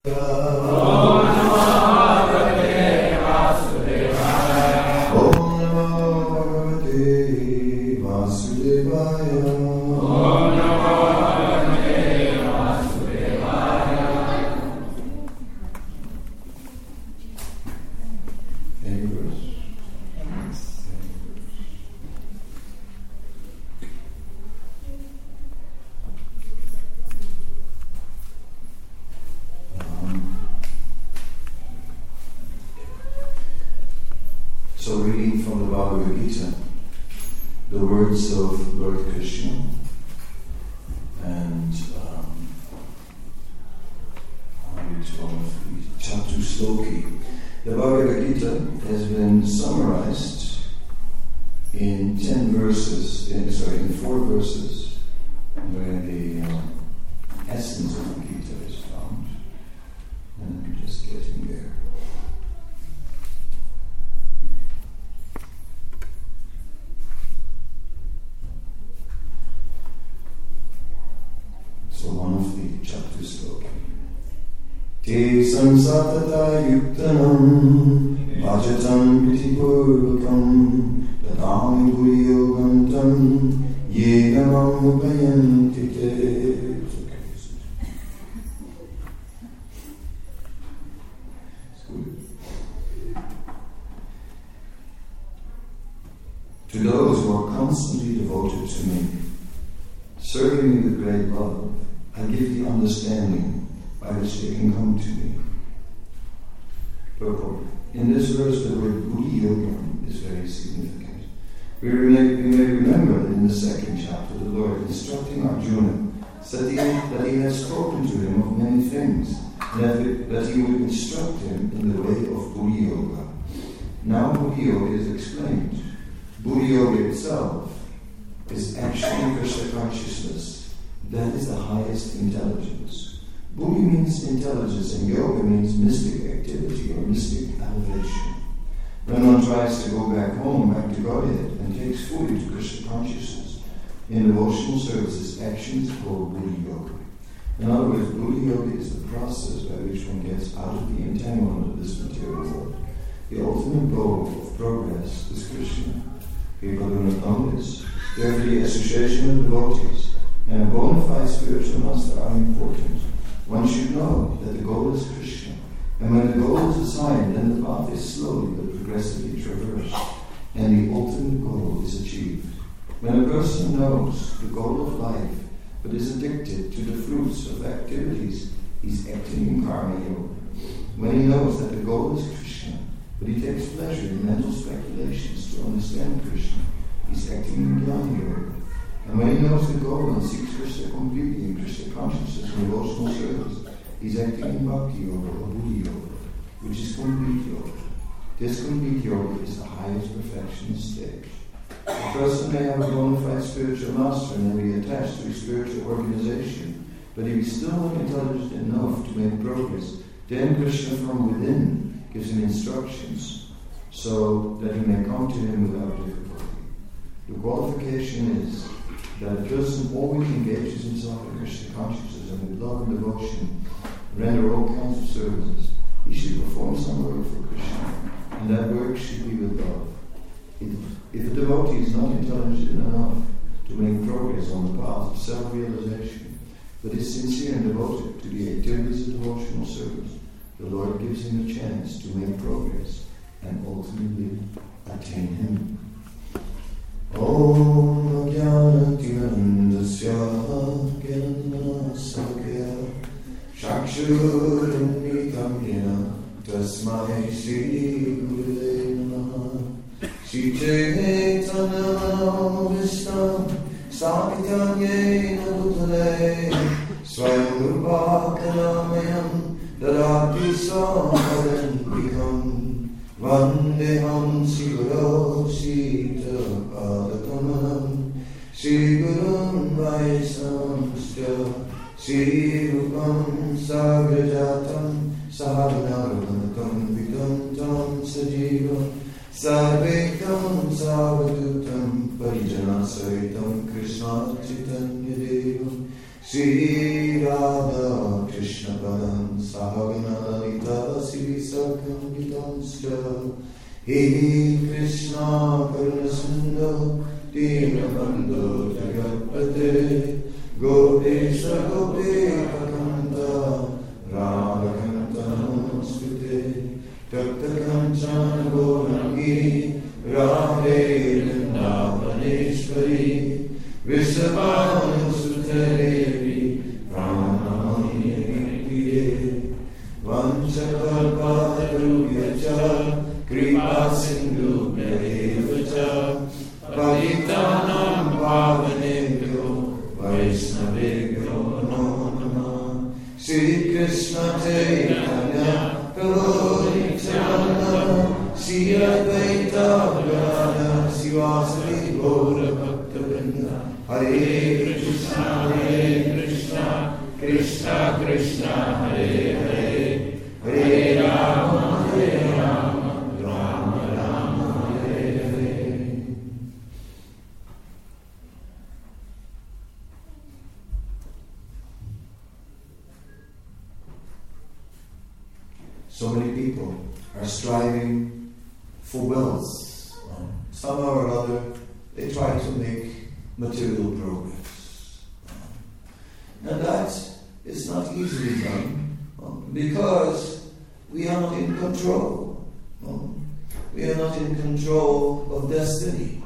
So reading from the Bhagavad Gita, the words of Lord Krishna, and Chatusloki. The Bhagavad Gita has been summarized in 4 verses, where the essence of the Gita is found. And I'm just getting there. So one of the chapters sloka. Te samsatata yuktanam vajatam pitipurvakam tadami guriyogantam yegamam upayanti te. To those who are constantly devoted to me, serving me with great love, I give the understanding by which they can come to me. Purport. In this verse, the word Buddhi Yoga is very significant. We may remember that in the 2nd chapter, the Lord, instructing Arjuna, said that he had spoken to him of many things, and that he would instruct him in the way of Buddhi Yoga. Now Buddhi Yoga is explained. Buddhi Yoga itself is actually Krishna consciousness. That is the highest intelligence. Buddhi means intelligence, and yoga means mystic activity or mystic elevation. When one tries to go back home, back to Godhead, and takes fully to Krishna consciousness, in devotional services, action is called Buddhi Yoga. In other words, Buddhi Yoga is the process by which one gets out of the entanglement of this material world. The ultimate goal of progress is Krishna. People do not know this. Therefore, the association of devotees and a bona fide spiritual master are important. One should know that the goal is Krishna. And when the goal is assigned, then the path is slowly but progressively traversed, and the ultimate goal is achieved. When a person knows the goal of life, but is addicted to the fruits of activities, he's acting in karma yoga. When he knows that the goal is Krishna, but he takes pleasure in mental speculations to understand Krishna, he's acting in jnana yoga. And when he knows the goal and seeks Krishna completely in Krishna consciousness and devotional service, he's acting in bhakti yoga or buddhi yoga, which is complete yoga. This complete yoga is the highest perfection stage. A person may have a bona fide spiritual master and may be attached to a spiritual organization, but if he's still not intelligent enough to make progress, then Krishna from within gives him instructions so that he may come to him without difficulty. The qualification is that a person always engages himself in Krishna consciousness and with love and devotion, render all kinds of services. He should perform some work for Krishna, and that work should be with love. If a devotee is not intelligent enough to make progress on the path of self-realization, but is sincere and devoted to the activities of devotional service, the Lord gives him a chance to make progress and ultimately attain him. Om Jnana-Tirandasya Gyanasakya Chakshur-Unnmitam Yena Tasmai Shri Gurave Namaha Shri Chaitanya-Vistam Samitanyena Bhutale Swayam Rupa-Kalamayam Dadati Samadhan Vandeham Siguro Sita Padakamanam Sigurum Vaisamsya Sirupam Sagrajatam Sahanarvanatam Vikantam Sajivam Sarvetam Savadutam Parijanasavitam Krishna Chaitanya Devam Sri Radha Krishna Padam Sahaganalita Sivisakam Gitanscha He Krishna Karunasundha Dinabandhu Jagapate Gopesha Gopekakanta Radhakanta Namaskute Takta Kancana Gaurangi Radhe Vrindavaneshwari Vrishabhanusutadevi Pranamani Priye Vanchakalpatarubhyacha Kripa Sindhu Bhyadevacha Patitanam Pavanebhyo Vaishnavebhyo Namo Namah Shri Krishna Chaitanya Prabhu Nityananda Shri Advaita Gadadhara Sivasari Gaura Bhakta-vrinda Hare Krishna Krishna Krishna Hare Hare Hare Rama Rama Rama Hare Hare. So many people are striving for wealth. Somehow or other, they try to make material progress. And that is not easily done because we are not in control. We are not in control of destiny.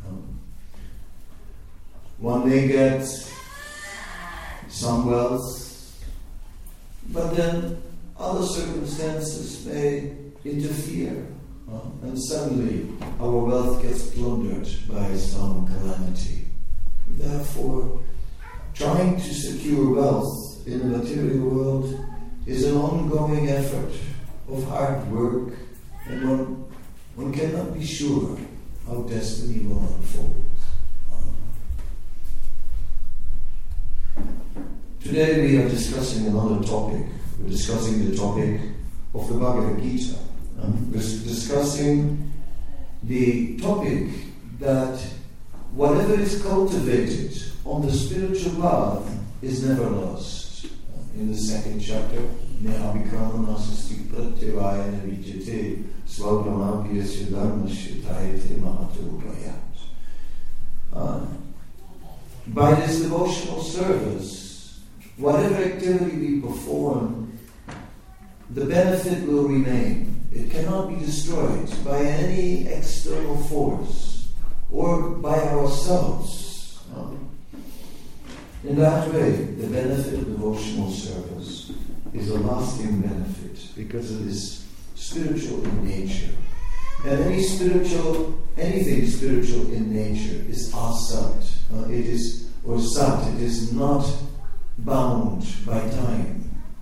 One may get some wealth, but then other circumstances may interfere. And suddenly our wealth gets plundered by some calamity. Therefore, trying to secure wealth in the material world is an ongoing effort of hard work, and one cannot be sure how destiny will unfold. Today we are discussing another topic. We're discussing the topic of the Bhagavad Gita. We're discussing the topic that whatever is cultivated on the spiritual path is never lost. In the second chapter, Nehabhikama Nasasti Pratyavaya Navijate Svabhamapiyasya Dharmasya Tayate Mahatopayat. By this devotional service, whatever activity we perform, the benefit will remain. It cannot be destroyed by any external force or by ourselves. In that way, the benefit of devotional service is a lasting benefit because it is spiritual in nature. And anything spiritual in nature is asat. It is not bound by time.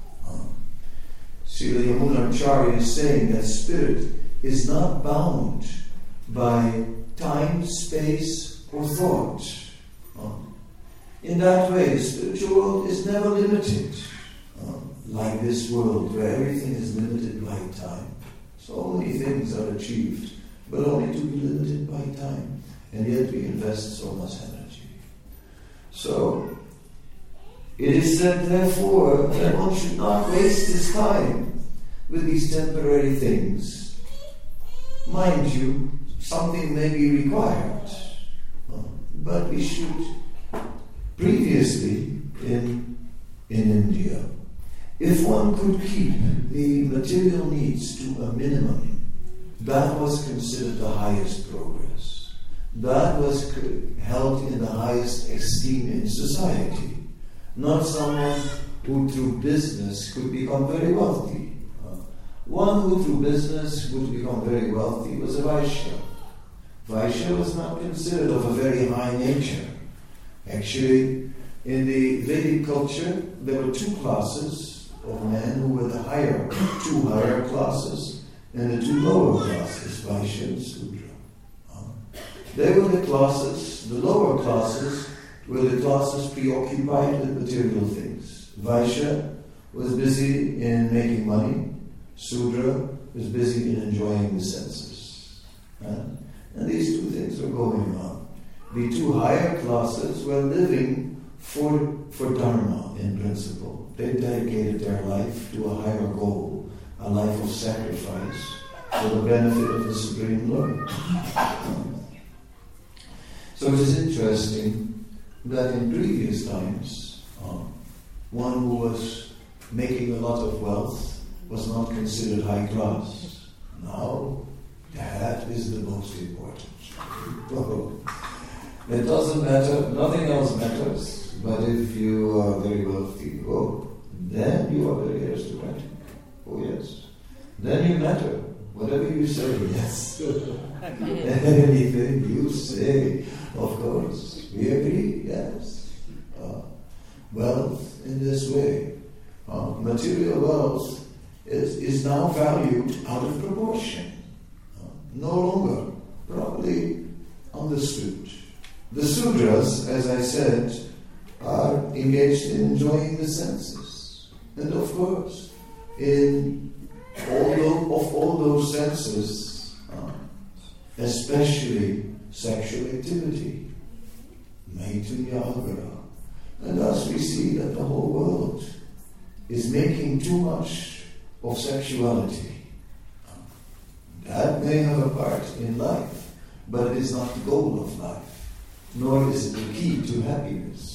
Srila Yamunacharya is saying that spirit is not bound by time, space, or thought. In that way, the spiritual world is never limited, like this world where everything is limited by time. So many things are achieved, but only to be limited by time, and yet we invest so much energy. So, it is said, therefore, that one should not waste his time with these temporary things. Mind you, something may be required, but we should. Previously, in India, if one could keep the material needs to a minimum, that was considered the highest progress. That was held in the highest esteem in society. Not someone who through business could become very wealthy. One who through business would become very wealthy was a Vaishya. Vaishya was not considered of a very high nature. Actually, in the Vedic culture, there were two classes of men who were the two higher classes and the two lower classes, Vaishya and Sudra. They were the lower classes were the classes preoccupied with material things. Vaishya was busy in making money. Sudra was busy in enjoying the senses. And these two things were going on. The two higher classes were living for Dharma, in principle. They dedicated their life to a higher goal, a life of sacrifice for the benefit of the Supreme Lord. So it is interesting that in previous times, one who was making a lot of wealth was not considered high class. Now, that is the most important. It doesn't matter, nothing else matters, but if you are very wealthy, then you are very aristocratic. Oh yes. Then you matter. Whatever you say, yes. Anything you say, of course. We agree, yes. Wealth in this way. Material wealth is now valued out of proportion. No longer properly understood. The Sudras, as I said, are engaged in enjoying the senses. And of course, in all those senses, especially sexual activity, Maitunyagara. And thus we see that the whole world is making too much of sexuality. That may have a part in life, but it is not the goal of life, nor is it the key to happiness.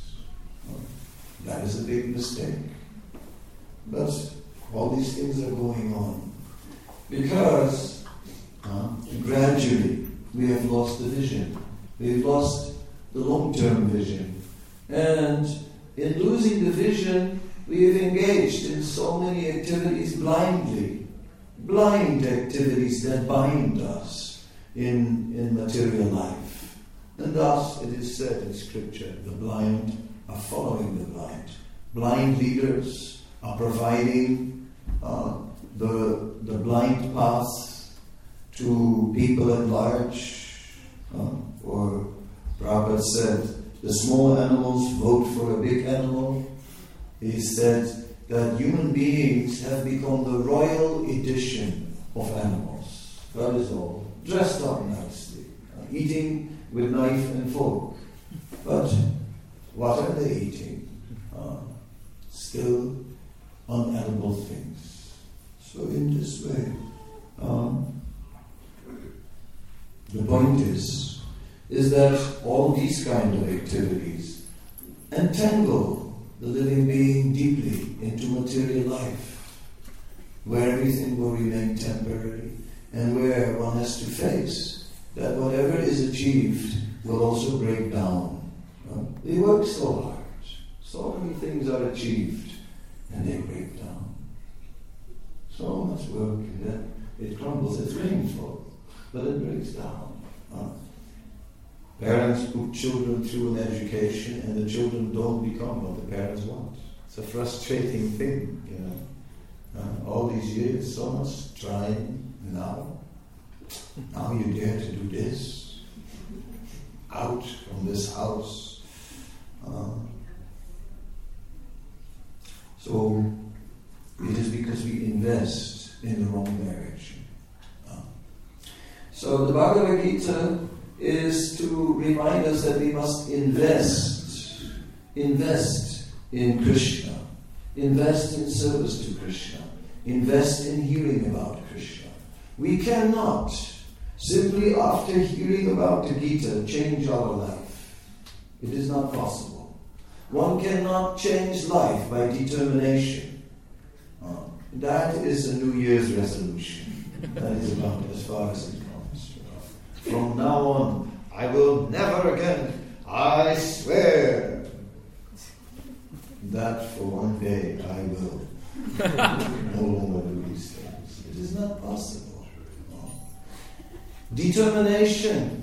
That is a big mistake. But all these things are going on because gradually we have lost the vision. We've lost the long-term vision. And in losing the vision, we have engaged in so many activities blindly. Blind activities that bind us in material life. And thus it is said in Scripture, the blind are following the blind. Blind leaders are providing the blind path to people at large. Or Prabhupada said, the small animals vote for a big animal. He said that human beings have become the royal edition of animals. That is all. Dressed up nicely. Eating with knife and fork. But what are they eating? Still unedible things. So in this way, the point is that all these kind of activities entangle the living being deeply into material life, where everything will remain temporary, and where one has to face that whatever is achieved will also break down. They work so hard, so many things are achieved, and they break down. So much work, and then it crumbles. It's rainfall, but it breaks down. Parents put children through an education, and the children don't become what the parents want. It's a frustrating thing, all these years, so much trying, now you dare to do this, out from this house. So it is because we invest in the wrong direction. So the Bhagavad Gita is to remind us that we must invest in Krishna, invest in service to Krishna, invest in hearing about Krishna. We cannot simply after hearing about the Gita change our life. It is not possible. One cannot change life by determination. That is a New Year's resolution. That is about as far as it comes. From now on, I will never again, I swear, that for one day I will no longer do these things. It is not possible. Determination,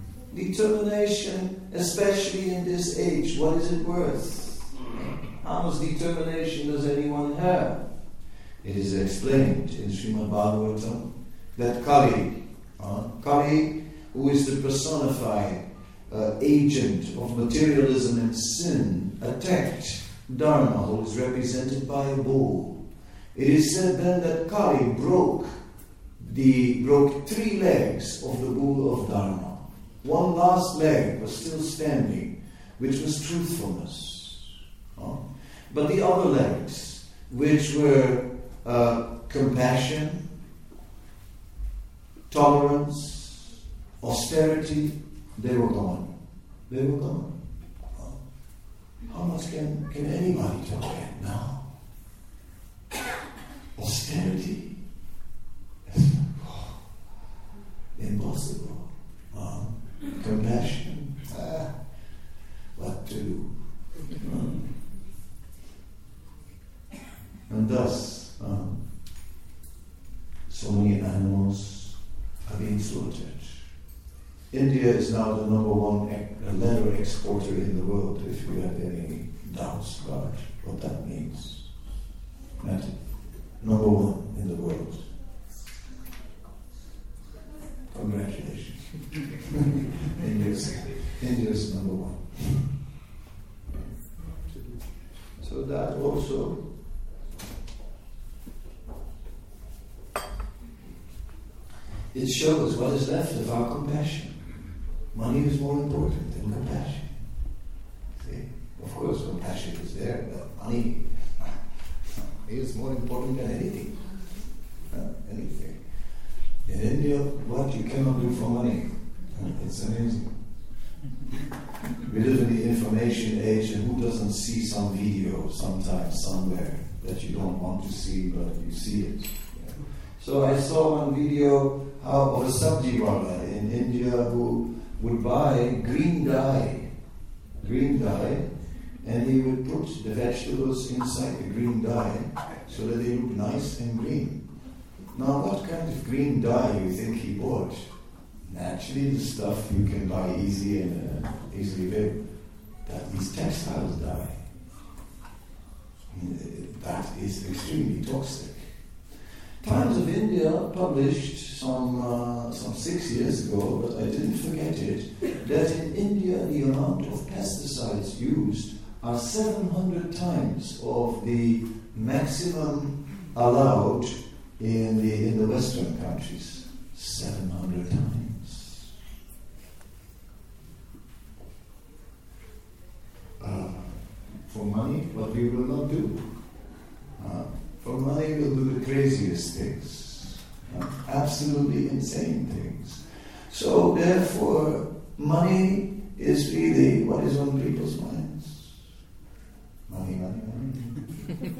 especially in this age, what is it worth? How much determination does anyone have? It is explained in Srimad Bhagavatam that Kali, who is the personified agent of materialism and sin, attacked Dharma, who is represented by a bull. It is said then that Kali broke 3 legs of the bull of Dharma. One last leg was still standing, which was truthfulness. But the other legs, which were compassion, tolerance, austerity, they were gone. They were gone. How much can anybody tolerate now? Austerity? Impossible. Compassion? What to do? And thus, so many animals are being slaughtered. India is now the number one leather exporter in the world, if you have any doubts about what that means. Right? Number one in the world. Congratulations. India's number one. So that also it shows what is left of our compassion. Money is more important than compassion. See? Of course, compassion is there, but money is more important than anything. Anything. In India, what you cannot do for money. It's amazing. We live in the information age, and who doesn't see some video sometimes, somewhere, that you don't want to see, but you see it. So I saw one video of a sabji wala in India who would buy green dye, and he would put the vegetables inside the green dye so that they look nice and green. Now, what kind of green dye do you think he bought? Naturally, the stuff you can buy easily made. That is textiles dye. That is extremely toxic. Times of India published some 6 years ago, but I didn't forget it, that in India the amount of pesticides used are 700 times of the maximum allowed in the Western countries. 700 times. For money, what we will not do. For money, we'll do the craziest things. Absolutely insane things. So, therefore, money is really what is on people's minds. Money, money, money.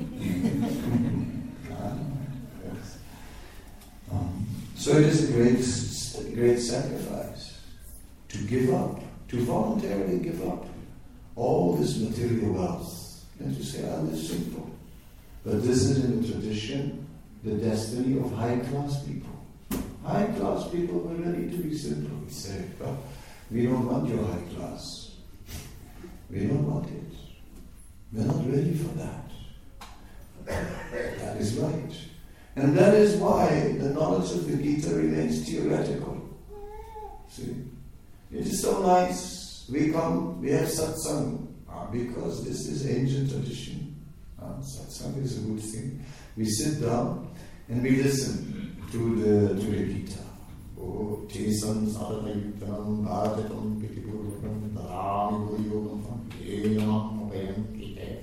So it is a great sacrifice to give up, to voluntarily give up all this material wealth and to say, I'll live simple. But this is in the tradition, the destiny of high-class people. High-class people were ready to be simple. We say, well, we don't want your high class. We don't want it. We're not ready for that. That is right. And that is why the knowledge of the Gita remains theoretical. See? It is so nice. We come, we have satsang, because this is ancient tradition. Satsang is a good thing. We sit down and we listen to the Gita. Oh, Tesam Sadhayutam Bhagatam Pitipurvam Dharam Yogam Yeyam Vayam Kite.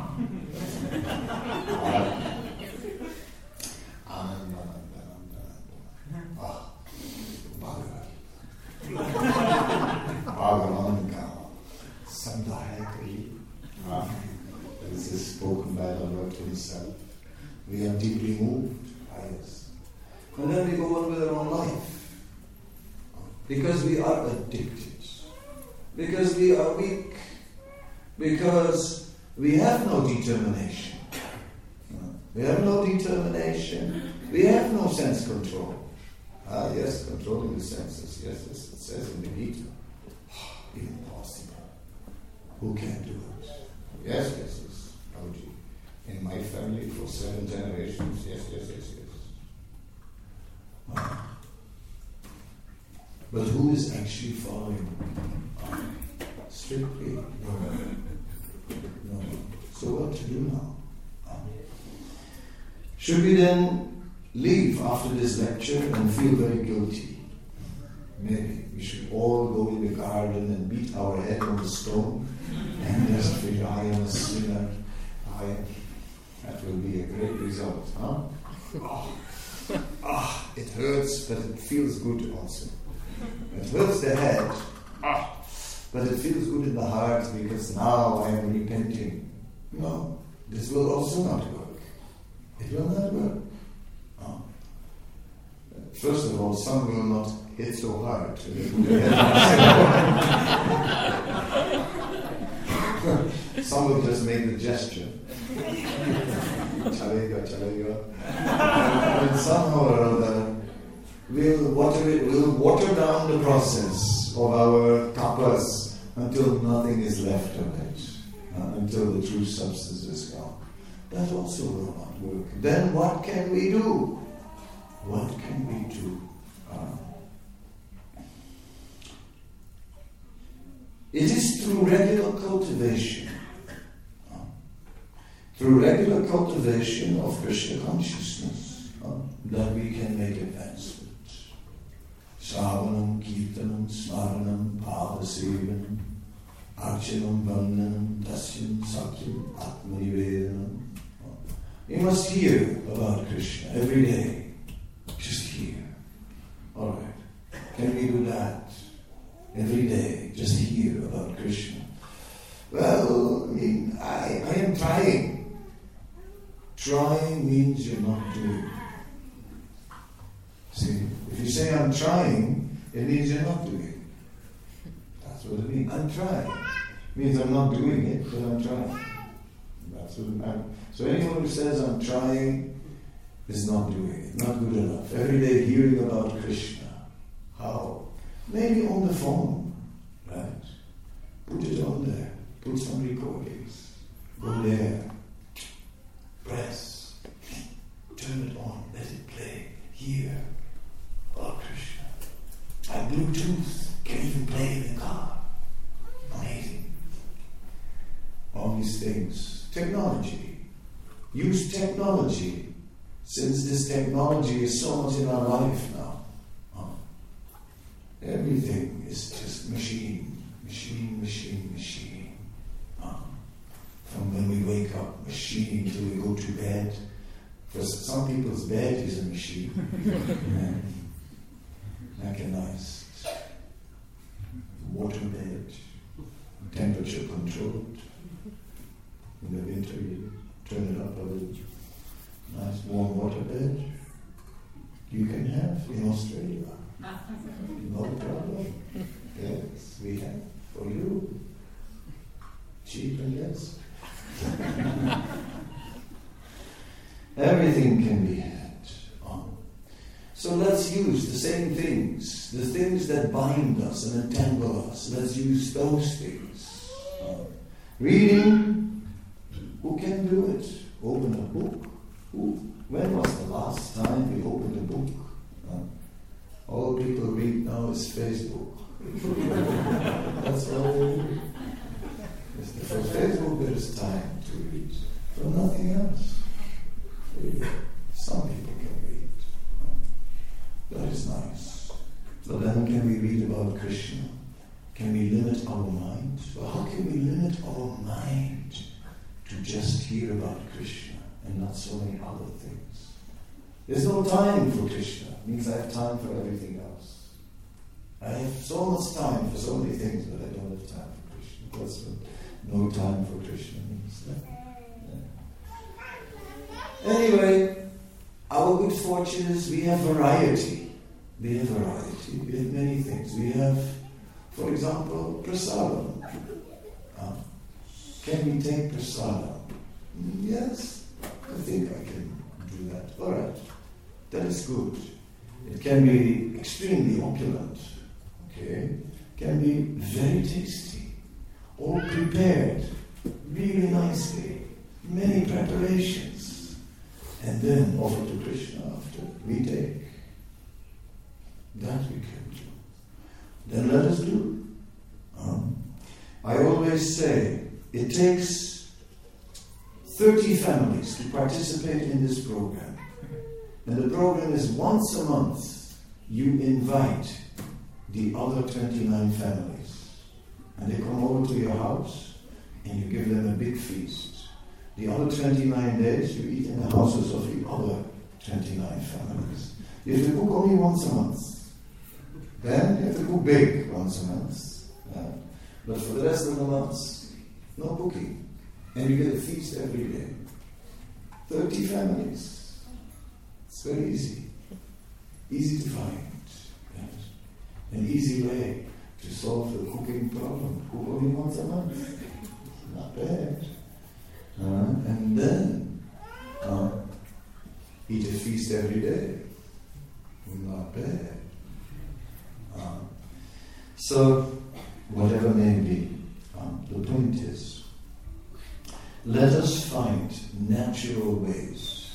Bhagavan Sandhayakri. This is spoken by the Lord Himself. We are deeply moved by this. And then we go on with our own life. Because we are addicted. Because we are weak. Because we have no determination. We have no determination. We have no sense control. Yes, controlling the senses. Yes, it says in the Gita. Impossible. Who can do it? Yes, Prabhuji. In my family for 7 generations. Yes. But who is actually following? Strictly? No. So what to do now? Should we then leave after this lecture and feel very guilty? Maybe we should all go in the garden and beat our head on the stone and just feel, I am a sinner. that will be a great result, huh? It hurts, but it feels good also. It hurts the head, but it feels good in the heart because now I am repenting. No, this will also not work. It will not work. No. First of all, some will not hit so hard. Some will just make the gesture. Chalega, chalega. And somehow or other, we'll water down the process of our tapas until nothing is left of it, until the true substance is gone. That also will not work. Then what can we do? What can we do? It is through regular cultivation. Through regular cultivation of Krishna consciousness that we can make advancement. Savanam, Kirtanam, Smaranam, Pavasevanam, Archanam, Vandanam, Dasyam, Sakyam, Atmanivedanam. You must hear about Krishna every day. Just hear. Alright. Can we do that? Every day, just hear about Krishna. Well, I am trying. Trying means you're not doing. See, if you say I'm trying, it means you're not doing. That's what it means. I'm trying. It means I'm not doing it, but I'm trying. That's what it means. So anyone who says I'm trying is not doing it, not good enough. Every day hearing about Krishna. How? Maybe on the phone, right? Put it on there. Put some recordings. Go there. Press. Turn it on. Let it play. Hear. Oh, Krishna. By Bluetooth. Can even play in the car. Amazing. All these things. Technology. Use technology. Since this technology is so much in our life now. Everything is just machine. From when we wake up, machine, till we go to bed. For some people's bed is a machine. Like a nice water bed, temperature controlled. In the winter you turn it up a little. Nice warm water bed. You can have in Australia. No problem. Yes, we have for you. Cheap and yes. Everything can be had. So let's use the same things, the things that bind us and entangle us. Let's use those things. Reading, who can do it? Open a book. When was the last time we opened a book? All people read now is Facebook. That's all. For Facebook there is time to read. For nothing else. Some people can read. That is nice. So then can we read about Krishna? Can we limit our mind? Well, how can we limit our mind to just hear about Krishna and not so many other things? There's no time for Krishna. It means I have time for everything else. I have so much time for so many things, but I don't have time for Krishna. That's what no time for Krishna means. Yeah. Anyway, our good fortune is we have variety. We have many things. We have, for example, prasadam. Can we take prasadam? Yes, I think I can do that. All right. That is good. It can be extremely opulent, okay? Can be very tasty, all prepared really nicely, many preparations, and then offer to Krishna after we take. That we can do. Then let us do. I always say it takes 30 families to participate in this program. And the program is once a month, you invite the other 29 families. And they come over to your house and you give them a big feast. The other 29 days you eat in the houses of the other 29 families. You have to cook only once a month. Then you have to cook big once a month. But for the rest of the months, no cooking. And you get a feast every day. 30 families. It's very easy. Easy to find. Yes. An easy way to solve the cooking problem. Cook only once a month. Not bad. And then eat a feast every day. Not bad. So, whatever may be, the point is, let us find natural ways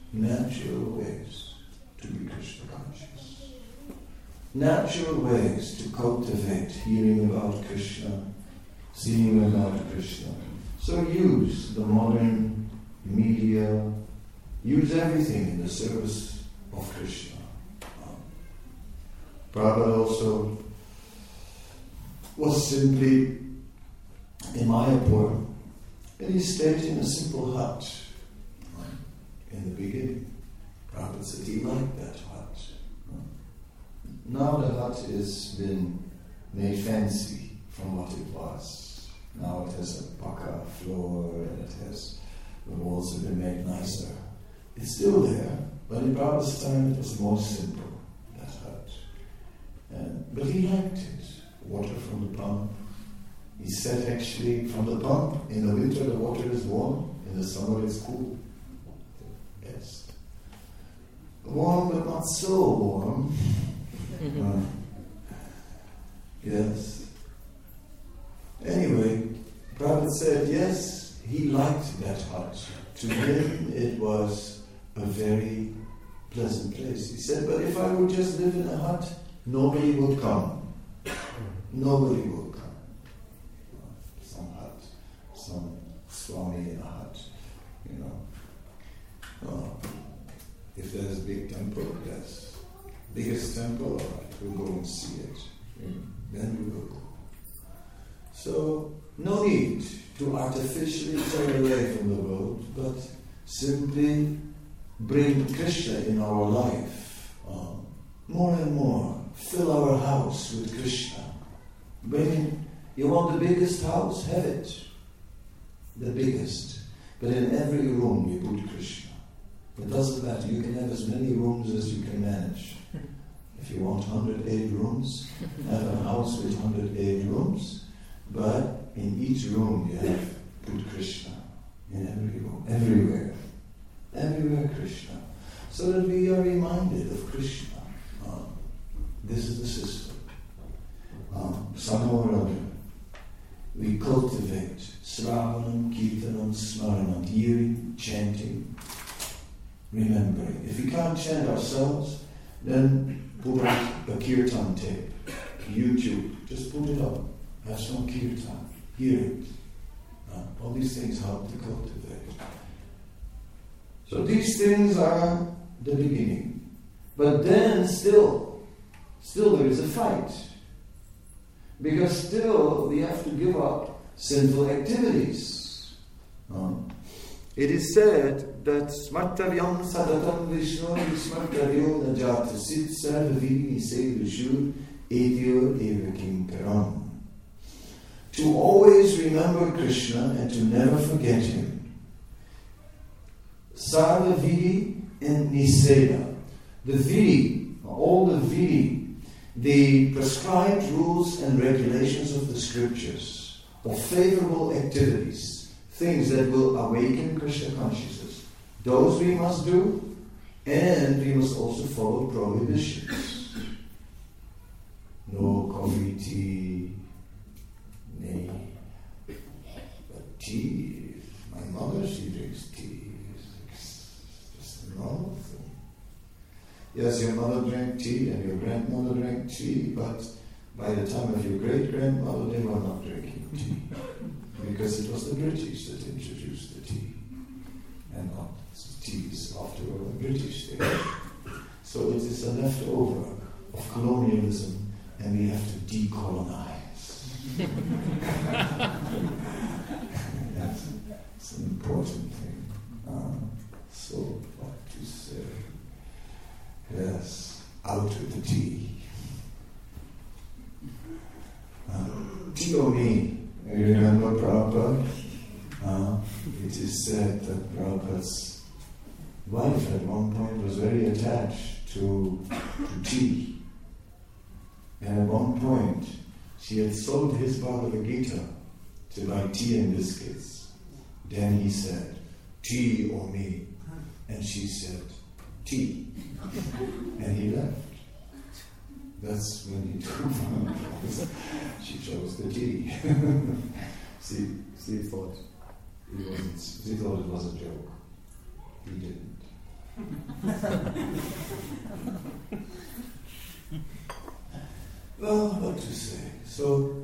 to be Krishna conscious. Natural ways to cultivate hearing about Krishna, seeing about Krishna. So use the modern media, use everything in the service of Krishna. Prabhupada also was simply in Mayapur, and he stayed in a simple hut. In the beginning, Prabhupada said he liked that hut. Now the hut has been made fancy from what it was. Now it has a pucca floor and the walls have been made nicer. It's still there, but in Prabhupada's time it was more simple, that hut. But he liked it. Water from the pump. He said actually from the pump, in the winter the water is warm, in the summer it's cool. Yes. Warm but not so warm. Yes. Anyway, Prabhupada said yes, he liked that hut. To him it was a very pleasant place. He said, but if I would just live in a hut, nobody would come. Nobody will come. Some hut, some Swami in a hut, if there's a big temple, yes. Biggest temple, all right, we'll go and see it. Then we will go. So, no need to artificially turn away from the world, but simply bring Krishna in our life. More and more. Fill our house with Krishna. You want the biggest house? Have it. The biggest. But in every room you put Krishna. It doesn't matter. You can have as many rooms as you can manage. If you want 108 rooms, have a house with 108 rooms. But in each room you have put Krishna. In every room. Everywhere. Everywhere Krishna. So that we are reminded of Krishna. This is the system. Somehow or other, we cultivate Sravanam, Kirtanam, Smaranam, hearing, chanting, remembering. If we can't chant ourselves, then put up a kirtan tape, YouTube, just put it up, have some kirtan, hear it. All these things help to cultivate. So these things are the beginning. But then still there is a fight. Because still we have to give up sinful activities. It is said that Smartavyam Sadatam Vishnu Smartavyo Najata Sit Sarvavini Sevishur Edyo Evakim Karam. To always remember Krishna and to never forget him. Sarvavidi and Niseda. The Vidi, all the Vidi, the prescribed rules and regulations of the scriptures, of favorable activities, things that will awaken Krishna consciousness. Those we must do, and we must also follow prohibitions. No coffee, tea, nay. But tea, my mother, she drinks tea. It's just a normal thing. Yes, your mother drank tea and your grandmother drank tea, but by the time of your great-grandmother, they were not drinking tea. Because it was the British that introduced the tea. And not tea is after all a British thing. So it is a leftover of colonialism, and we have to decolonize. Yes. It's an important thing. So, what to say? Yes, out with the tea. Tea or me? You remember Prabhupada? It is said that Prabhupada's wife at one point was very attached to tea. And at one point, she had sold his Bhagavad Gita to buy tea and biscuits. Then he said, tea or me? And she said, tea. And he left. That's when he took she chose the tea. She thought it was a joke. He didn't. Well, what to say? So,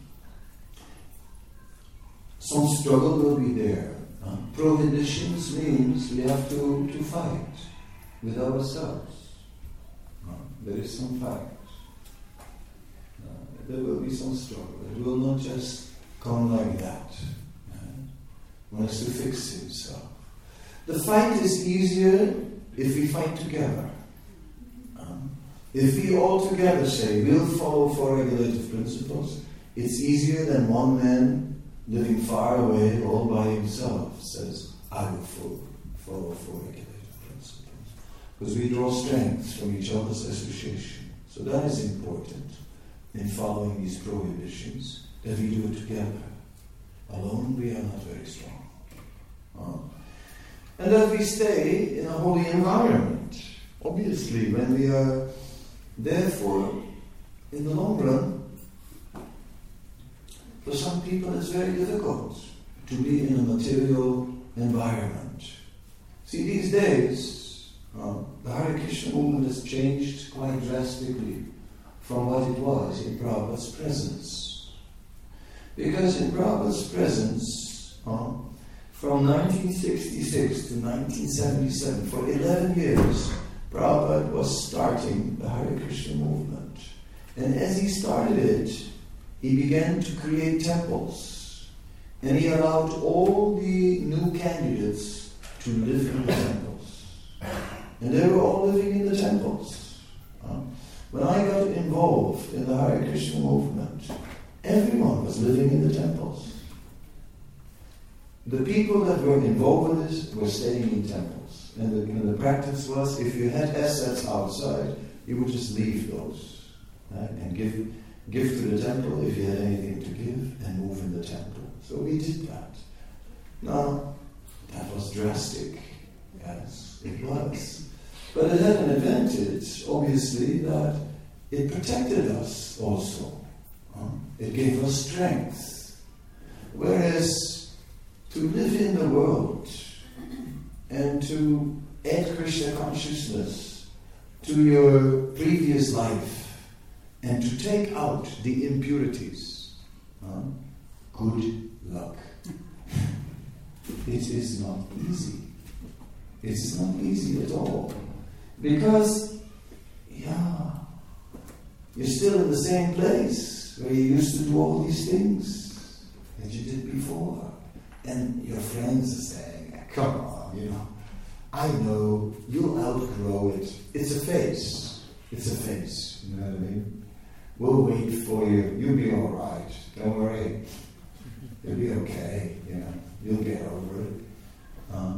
some struggle will be there. Prohibitions means we have to fight with ourselves. There is some fight. There will be some struggle. It will not just come like that. One has to fix himself. The fight is easier if we fight together. If we all together say, we'll follow four regulative principles, it's easier than one man living far away all by himself says, I will follow four regulative principles. Because we draw strength from each other's association. So that is important in following these prohibitions, that we do it together. Alone we are not very strong. And that we stay in a holy environment. Obviously, when we are therefore, in the long run, for some people it's very difficult to be in a material environment. See, these days, the Hare Krishna movement has changed quite drastically from what it was in Prabhupada's presence. Because in Prabhupada's presence, from 1966 to 1977, for 11 years, Prabhupada was starting the Hare Krishna movement. And as he started it, he began to create temples. And he allowed all the new candidates to live in the temples. And they were all living in the temples. When I got involved in the Hare Krishna movement, everyone was living in the temples. The people that were involved with this were staying in temples. And the practice was, if you had assets outside, you would just leave those. And give to the temple if you had anything to give, and move in the temple. So we did that. Now, that was drastic. Yes, it was. But it had an advantage, obviously, that it protected us also. It gave us strength. Whereas to live in the world and to add Krishna consciousness to your previous life and to take out the impurities, good luck. It is not easy. It is not easy at all. Because, you're still in the same place where you used to do all these things that you did before. And your friends are saying, come on, I know, you'll outgrow it. It's a phase. It's a phase, you know what I mean? We'll wait for you. You'll be all right. Don't worry. You'll be okay, You'll get over it.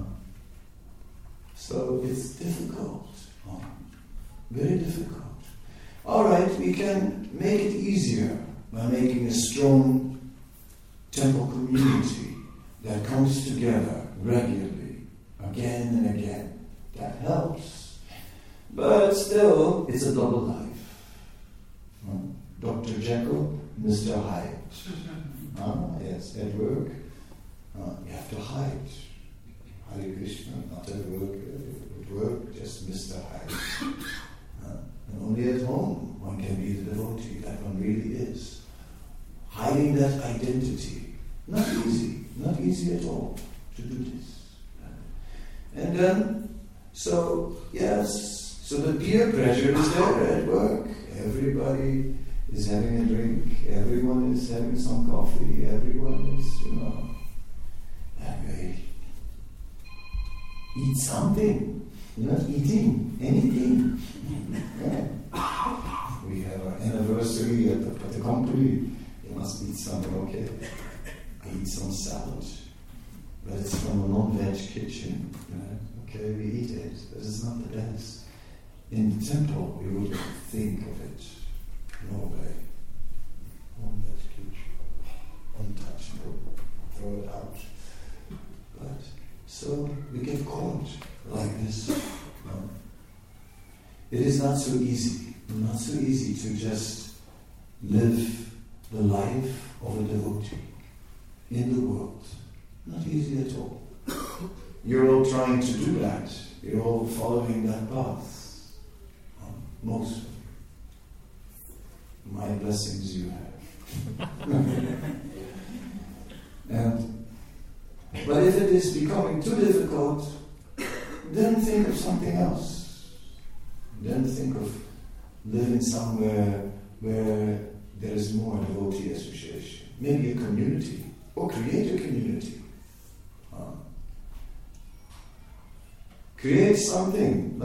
So it's difficult. Very difficult. All right, we can make it easier by making a strong temple community that comes together regularly, again and again. That helps. But still, it's a double life. Dr. Jekyll, Mr. Hyde. Yes, at work, you have to hide. Hare Krishna, not at work. At work, just Mr. Hyde. And only at home one can be the devotee. That one really is. Hiding that identity. Not easy at all to do this. And then, so the peer pressure is there at work. Everybody is having a drink. Everyone is having some coffee. Everyone is, and eat something. You're not eating anything. Yeah. We have our anniversary at the company. You must eat something, okay? I eat some salad. But it's from a non-veg kitchen. Right? Okay, we eat it, but it's not the best. In the temple, we wouldn't think of it. No way. Non-veg kitchen. Untouchable. Throw it out. But so we get caught like this. No? It is not so easy. Not so easy to just live the life of a devotee in the world. Not easy at all. You're all trying to do that. You're all following that path. Most of you. My blessings you have. But if it is becoming too difficult, then think of something else. Then think of living somewhere where there is more devotee association. Maybe a community. Or create a community. Create something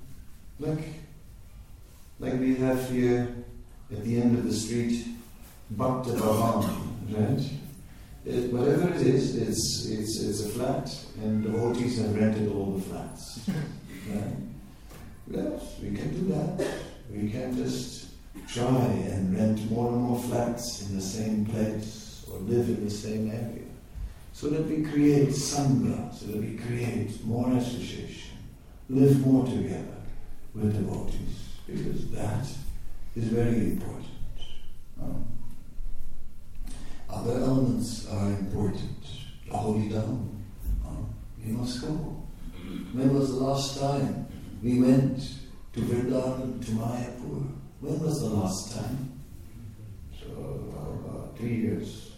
like we have here at the end of the street, Bhakta Bhavan, right? Whatever it is, it's a flat, and devotees have rented all the flats. Right? Yes, we can do that. We can just try and rent more and more flats in the same place, or live in the same area, so that we create sangha, so that we create more association, live more together with devotees, because that is very important. Other elements are important. The holy Dham, we must go. When was the last time we went to Vrindavan, to Mayapur? When was the last time? So, 3 years.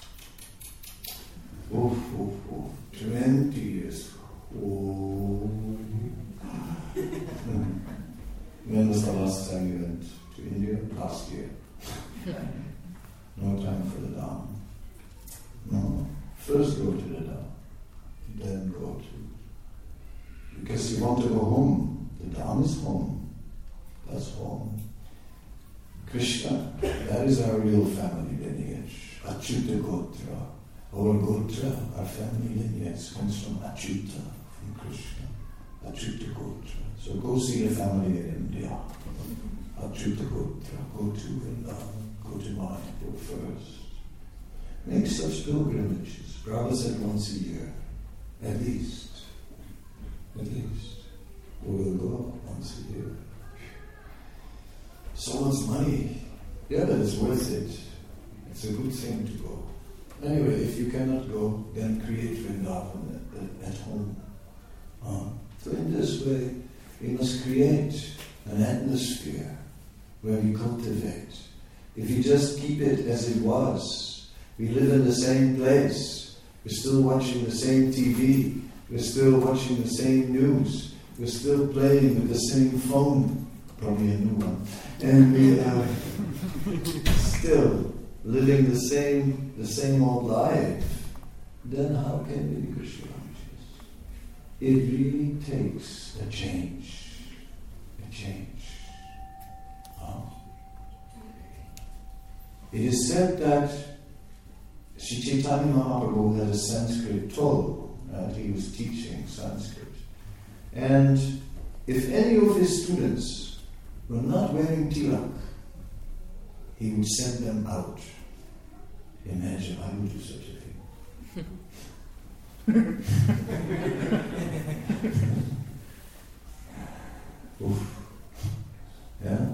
20 years. When was the last time you went to India? Last year. No time for the Dham. No. First go to the Dham. Then go to... Because you want to go home. The Dham is home. That's home. Krishna, that is our real family lineage. Achyuta Gotra. Our Gotra, our family lineage, comes from Achyuta, from Krishna. Achyuta Gotra. So go see the family in India. Achyuta Gotra. Go to Vrindavan. Go to Mayapur first. Make such pilgrimages. Prabhupada said once a year. At least. At least. We will go once a year. So much money. Yeah, but it's worth it. It's a good thing to go. Anyway, if you cannot go, then create Vrindavan at home. So in this way, we must create an atmosphere where we cultivate. If you just keep it as it was, we live in the same place, we're still watching the same TV, we're still watching the same news, we're still playing with the same phone, probably a new one, and we are still living the same old life, then how can we be Krishna conscious? It really takes a change. A change. It is said that Sri Chaitanya Mahaprabhu had a Sanskrit Tolu, right? He was teaching Sanskrit. And if any of his students were not wearing tilak, he would send them out. Imagine, I would do such a thing. Oof. Yeah?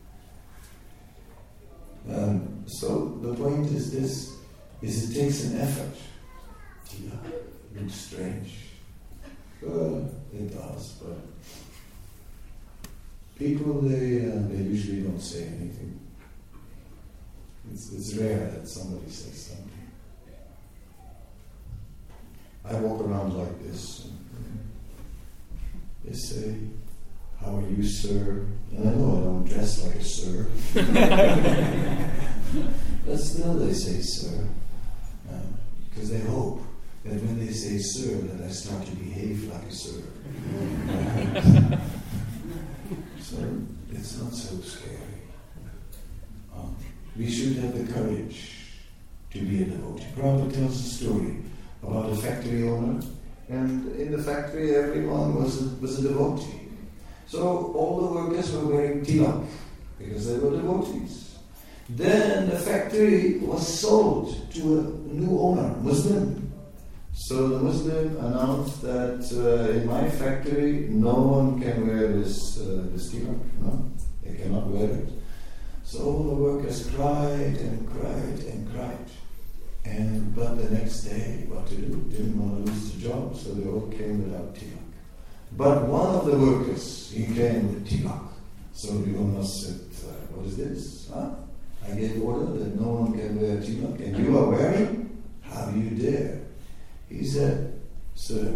So the point is this, is it takes an effort. Tilak looks strange. It does, but people, they usually don't say anything. It's rare that somebody says something. I walk around like this, and they say, "How are you, sir?" And I know I don't dress like a sir. But still they say, "Sir," because they hope that when they say sir, that I start to behave like a sir. So it's not so scary. We should have the courage to be a devotee. Prabhupada tells a story about a factory owner, and in the factory everyone was a devotee. So all the workers were wearing tilak because they were devotees. Then the factory was sold to a new owner, Muslim. So the Muslim announced that in my factory no one can wear this tilak. No, they cannot wear it. So all the workers cried and cried and cried. But the next day, what to do? Didn't want to lose the job, so they all came without tilak. But one of the workers, he came with tilak. So the owner said, what is this? Huh? I gave order that no one can wear tilak, and you are wearing? How do you dare? He said, sir,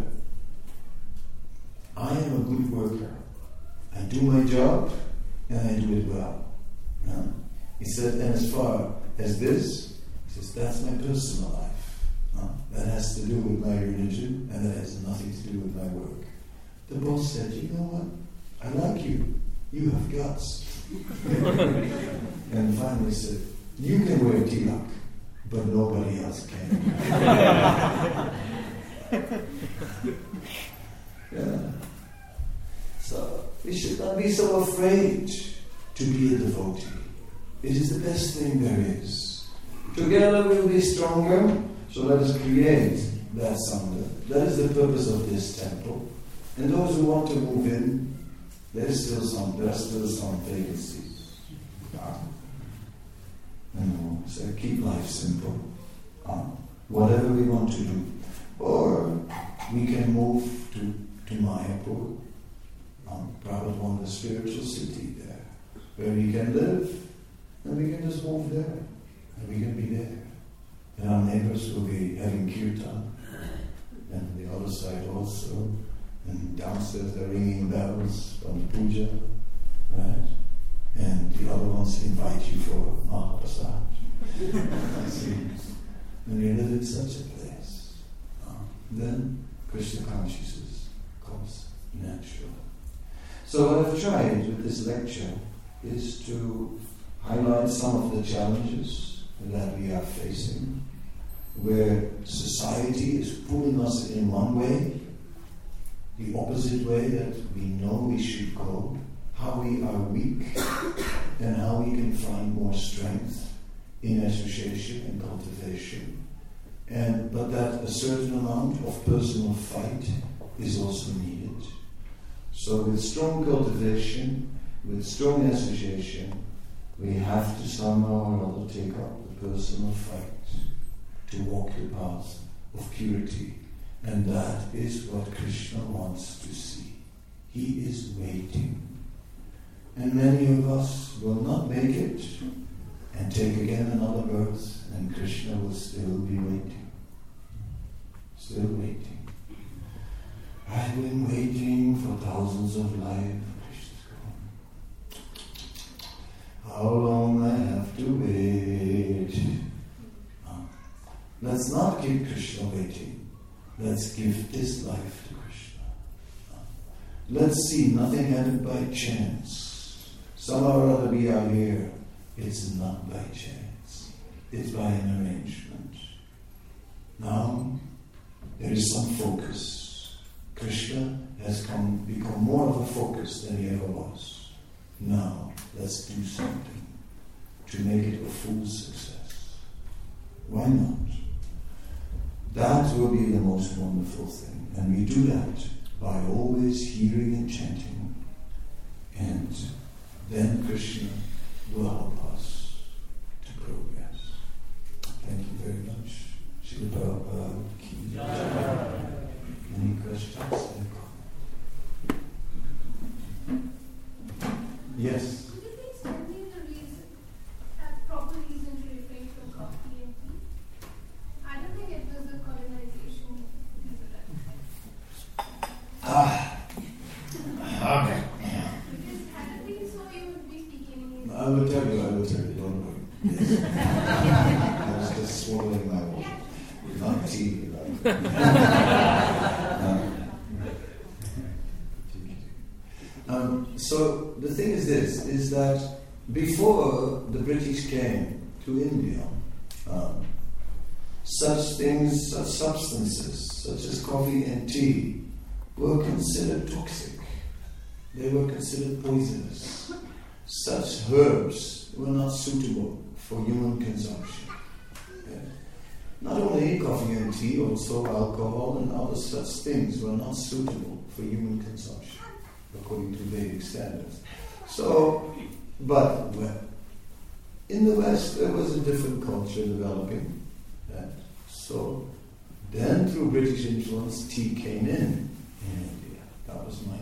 I am a good worker. I do my job, and I do it well. He said, and as far as this, he says, that's my personal life. That has to do with my religion, and that has nothing to do with my work. The boss said, you know what? I like you. You have guts. And finally said, you can wear tilak, but nobody else can. Yeah. So we should not be so afraid to be a devotee. It is the best thing there is. Together we'll be stronger, so let us create that sangha. That is the purpose of this temple. And those who want to move in, there are still some vacancies. So keep life simple. Whatever we want to do. Or we can move to Mayapur. Prabhupada wanted a spiritual city there, where we can live, and we can just move there, and we can be there. And our neighbors will be having kirtan, and the other side also, and downstairs they're ringing bells on the puja, right? And the other ones invite you for Mahaprasad. And you live in such a place. Then Krishna consciousness comes natural. So what I've tried with this lecture is to highlight some of the challenges that we are facing, where society is pulling us in one way, the opposite way that we know we should go, how we are weak, and how we can find more strength in association and cultivation. But that a certain amount of personal fight is also needed. So with strong cultivation, with strong association, we have to somehow or other take up the personal fight to walk the path of purity. And that is what Krishna wants to see. He is waiting. And many of us will not make it and take again another birth, and Krishna will still be waiting. Still waiting. I've been waiting for thousands of lives. Krishna's going, how long I have to wait? Let's not keep Krishna waiting. Let's give this life to Krishna. Let's see, nothing happened by chance. Somehow or other we are here. It's not by chance. It's by an arrangement. Now, there is some focus. Krishna has become more of a focus than he ever was. Now, let's do something to make it a full success. Why not? That will be the most wonderful thing. And we do that by always hearing and chanting. And then Krishna will help us to progress. Thank you very much. Srila Prabhupada ki jai. Any questions? Yes. Could you please tell me the reason, proper reason to refrain from coffee and tea? I don't think it was the colonization. Okay. Because had it been so, you would be speaking in I will tell you, don't worry. Yes. I was just swallowing my water. Not tea, So the thing is this, is that before the British came to India, such things, such substances, such as coffee and tea, were considered toxic. They were considered poisonous. Such herbs were not suitable for human consumption. Okay? Not only coffee and tea, also alcohol and other such things were not suitable for human consumption, according to Vedic standards. So, but in the West there was a different culture developing. So then through British influence, tea came in India. That was my point.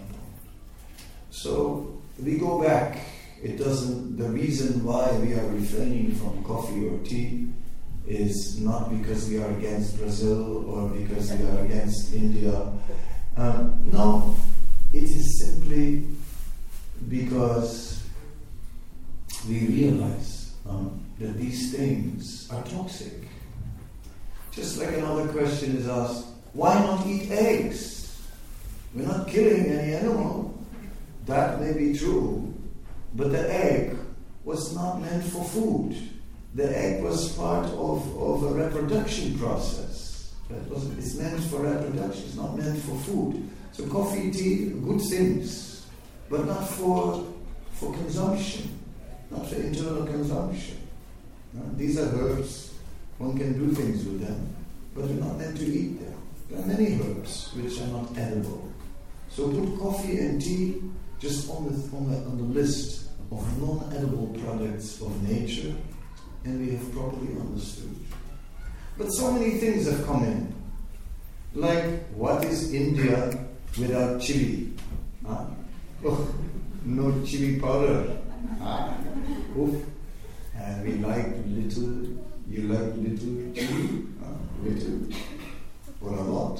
So we go back. The reason why we are refraining from coffee or tea is not because we are against Brazil or because we are against India. No, it is simply because we realize that these things are toxic. Just like another question is asked, why not eat eggs? We're not killing any animal. That may be true, but the egg was not meant for food. The egg was part of a reproduction process. It's meant for reproduction, it's not meant for food. So coffee, tea, good things, but not for consumption, not for internal consumption. These are herbs. One can do things with them, but we're not meant to eat them. There are many herbs which are not edible. So put coffee and tea just on the list of non-edible products of nature, and we have properly understood. But so many things have come in. Like, what is India without chili? Oh, no chili powder. Oof. And we like little. You like little chili? Little or a lot?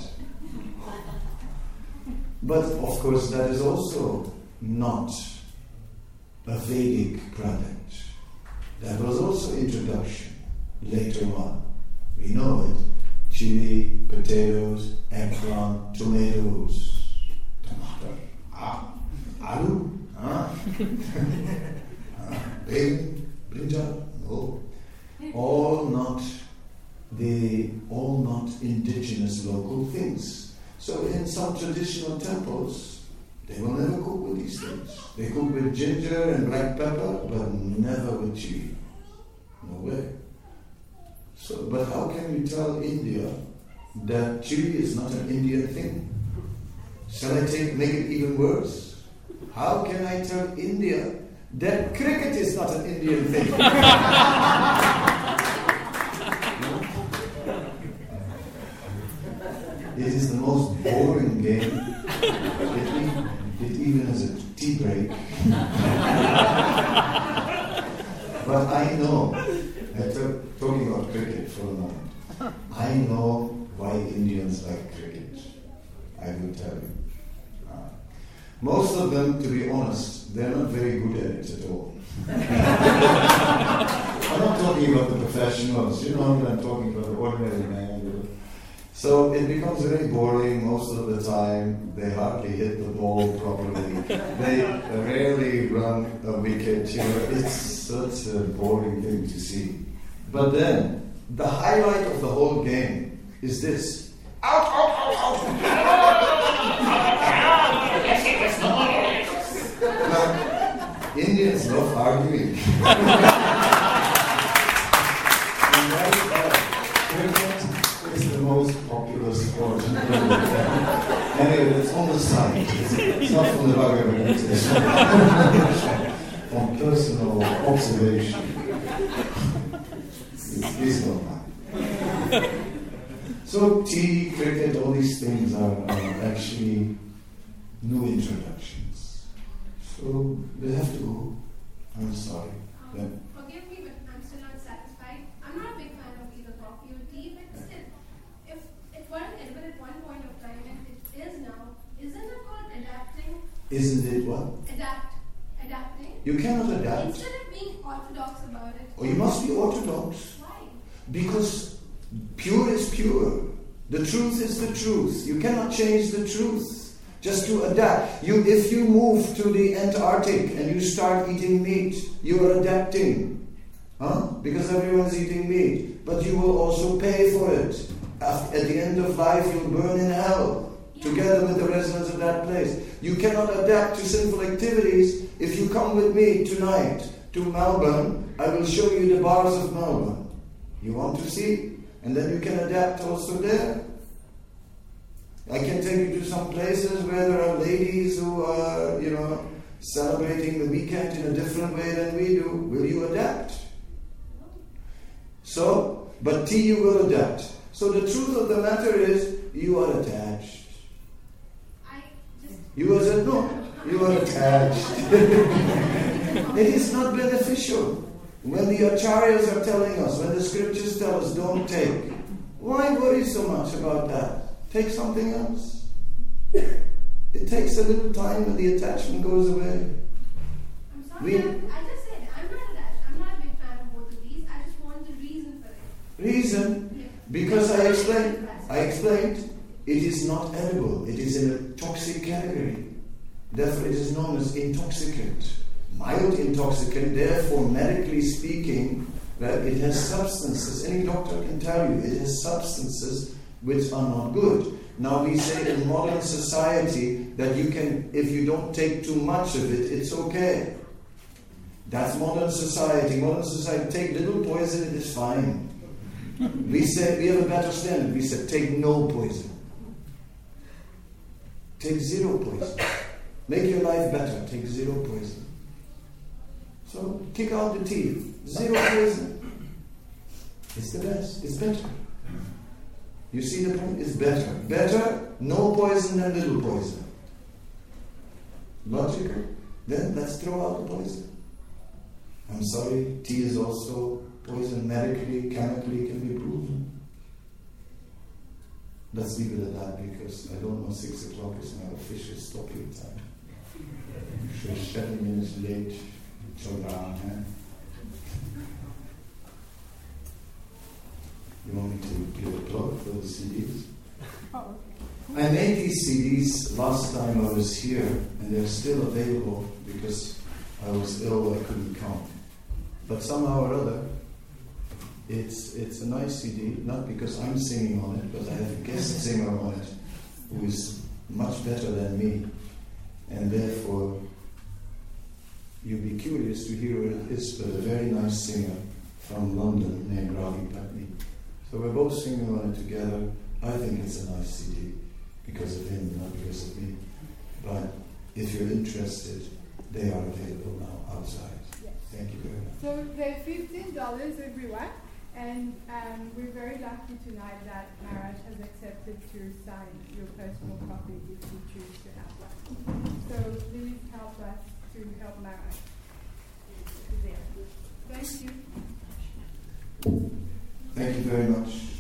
But of course that is also not a Vedic product. That was also introduction later on. We know it. Chili, potatoes, eggplant, tomatoes, tomato, aloo, bacon, brinjal, no. All not indigenous local things. So in some traditional temples, they will never cook with these things. They cook with ginger and black pepper, but never with chili. No way. So, but how can we tell India that chili is not an Indian thing? Shall I make it even worse? How can I tell India that cricket is not an Indian thing? It is the most boring game. It even has a tea break. But I know, talking about cricket for a moment, I know why Indians like cricket. I will tell you. Most of them, to be honest, they're not very good at it at all. I'm not talking about the professionals, I'm talking about the ordinary man. So it becomes very boring most of the time. They hardly hit the ball properly. They rarely run a wicket. It's such a boring thing to see. But then, the highlight of the whole game is this. Out, out, out, out! Now, Indians love arguing. It's the most popular sport. Anyway, it's on the side. It's not from the Bhagavad Gita. From personal observation. It's not that. So tea, cricket, all these things are actually new introductions. So they have to go. I'm sorry. Forgive me, but I'm still not satisfied. I'm not a big fan of either coffee or tea, but still, if it wasn't edible at one point of time and it is now, isn't it called adapting? Isn't it what? Adapting. You cannot adapt. Instead of being orthodox about it. Oh, you must be orthodox. Why? Because pure is pure. The truth is the truth. You cannot change the truth. Just to adapt. If you move to the Antarctic and you start eating meat, you are adapting. Because everyone's eating meat. But you will also pay for it. At the end of life, you'll burn in hell. Together with the residents of that place. You cannot adapt to sinful activities. If you come with me tonight to Melbourne, I will show you the bars of Melbourne. You want to see? And then you can adapt also there. I can take you to some places where there are ladies who are, celebrating the weekend in a different way than we do. Will you adapt? But you will adapt. So the truth of the matter is, you are attached. You are attached. It is not beneficial. When the acharyas are telling us, when the scriptures tell us don't take, why worry so much about that? Take something else. It takes a little time and the attachment goes away. I'm sorry, I just said I'm not attached. I'm not a big fan of both of these. I just want the reason for it. Reason? Yeah. Because I explained, it is not edible. It is in a toxic category. Therefore, it is known as intoxicant. Mild intoxicant, therefore, medically speaking, it has substances. Any doctor can tell you it has substances which are not good. Now, we say in modern society that you can, if you don't take too much of it, it's okay. That's modern society. Modern society, take little poison, it is fine. We said, we have a better standard. We said, take no poison. Take zero poison. Make your life better. Take zero poison. So, kick out the teeth. Zero poison. It's the best. It's better. You see the point? It's better. Better, no poison than little poison. Logical? Then let's throw out the poison. I'm sorry, tea is also poison. Medically, chemically, can be proven. Let's leave it at that because I don't know, 6 o'clock is my official stopping time. So 7 minutes late. You want me to give a plug for the CDs? Oh, okay. I made these CDs last time I was here, and they're still available because I was ill, I couldn't come. But somehow or other, it's a nice CD, not because I'm singing on it, but I have a guest singer on it who is much better than me, and therefore you'll be curious to hear what it is, but a very nice singer from London named Ravi Patni. So we're both singing on it together. I think it's a nice CD because of him, not because of me. But if you're interested, they are available now outside. Yes. Thank you very much. So they're $15 everywhere, and we're very lucky tonight that Maharaj has accepted to sign your personal copy if you choose to have one. So please help us to help Maharaj. Thank you. Thank you very much.